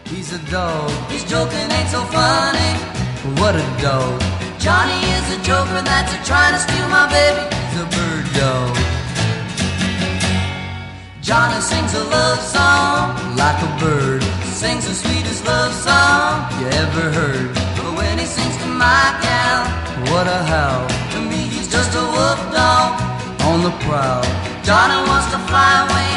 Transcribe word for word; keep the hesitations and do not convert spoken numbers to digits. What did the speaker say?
He's a dog. His joking ain't so funny. What a dog. Johnny is a joker that's a trying to steal my baby. He's a bird dog. Johnny sings a love song like a bird. Sings the sweetest love song you ever heard. But when he sings to my gal, what a howl. To me he's just a wolf dog on the prowl. Johnny wants to fly away